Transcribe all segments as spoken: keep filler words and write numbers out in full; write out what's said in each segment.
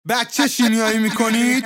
بچه شیمیایی میکنید؟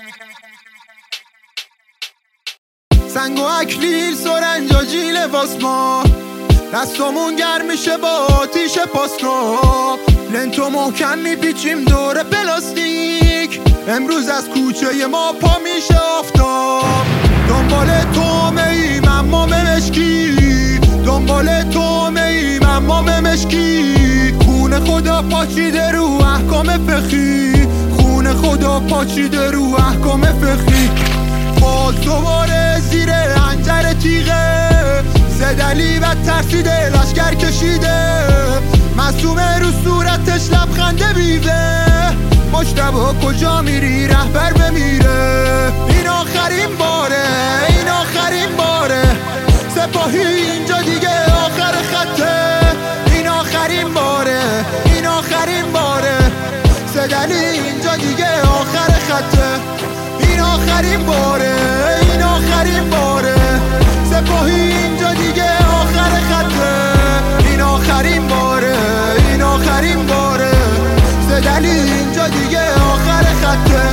سنگ و اکلیل سرنجاجی لباس ما دستامون گرم میشه با آتیش پاسکا لنتو محکم میپیچیم دور پلاستیک امروز از کوچه ما پا میشه آفتاب دنبال تومه ایم اما مشکی دنبال تومه ایم اما مشکی خون خدا پاچیده رو احکام فقهی خون خدا پاچیده رو احکام فقهی باز دوباره زیر انجر تیغه زدلی و ترسیده لشگر کشیده معصومه رو صورتش لبخنده بیوه مجتبا کجا میری رهبر بمیره این آخرین باره این آخرین باره سپاهی اینجا دیگه آخر خطه این آخرین باره این آخرین باره زدلی اینجا دیگه آخر خطه این آخرین باره این آخرین باره سپاهی اینجا دیگه آخر خطه این آخرین باره این آخرین باره زدلی اینجا دیگه آخر خطه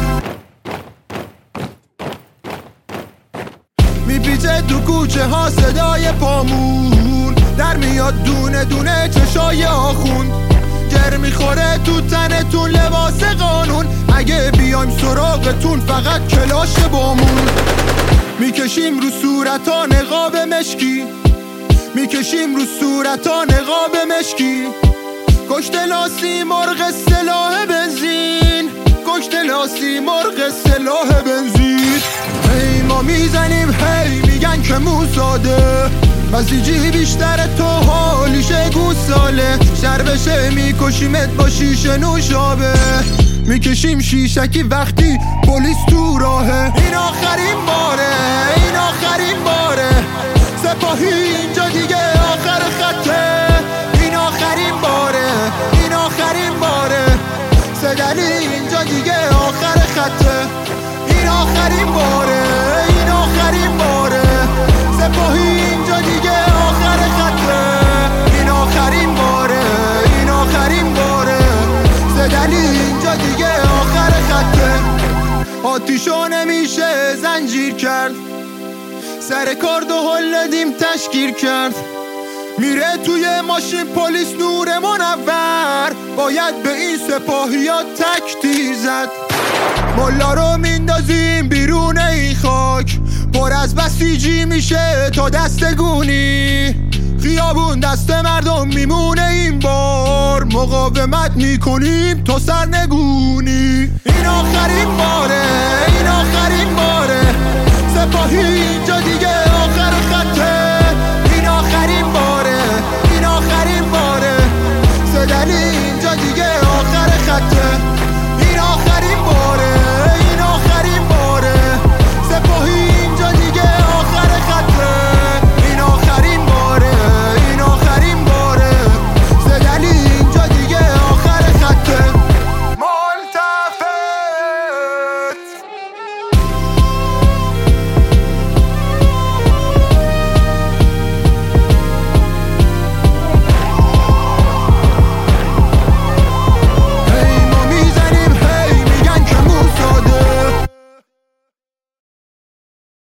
میپیچه تو کوچه ها صدای پامون در میاد دونه دونه چشای آخون گر میخوره تو تنتون لباس قانون اگه بیایم سراغتون فقط کلاش بامون میکشیم رو صورتا نقاب مشکی میکشیم رو صورتا نقاب مشکی کشت لاسی مرغ سلاح بنزین کشت لاسی مرغ سلاح بنزین هی ما میزنیم هی میگن که موساده بسیجی بیشتر تو حالیشه گوساله شربشه میکشیمت با شیشه نوشابه میکشیم شیشکی وقتی پلیس تو راهه این آخرین باره این آخرین باره سپاهی اینجا دیگه آخر خطه این آخرین باره این آخرین باره زدلی اینجا دیگه آخر خطه این آخرین باره این آخرین باره سپاهی اینجا دیگه آخر خطه این آخرین باره این آخرین باره زدلی اینجا دیگه آخر خطه آتیشو نمیشه زنجیر کرد سر کار دو حل دیم تشکیر کرد میره توی ماشین پلیس نور منور باید به این سپاهیات تک تیر زد ملا رو میندازیم بیرون این خاک پر از بسیجی میشه تا دستگونی خیابون دست مردم میمونه این بار مقاومت میکنیم تا سر